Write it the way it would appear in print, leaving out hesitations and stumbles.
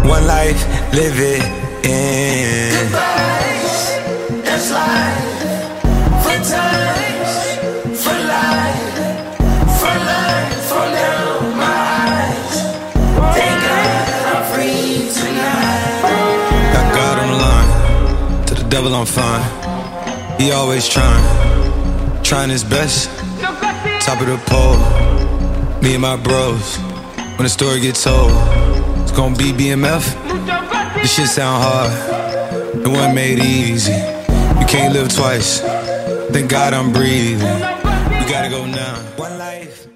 One life, live it in. Goodbyes, that's life. For times, for life. For life, from down my eyes. Thank God I'm free tonight. Got God on the line, to the devil I'm fine. He always trying his best. Top of the pole, me and my bros. When the story gets told, it's gonna be BMF. This shit sound hard, it wasn't made easy. You can't live twice, thank God I'm breathing. We gotta go now. One life.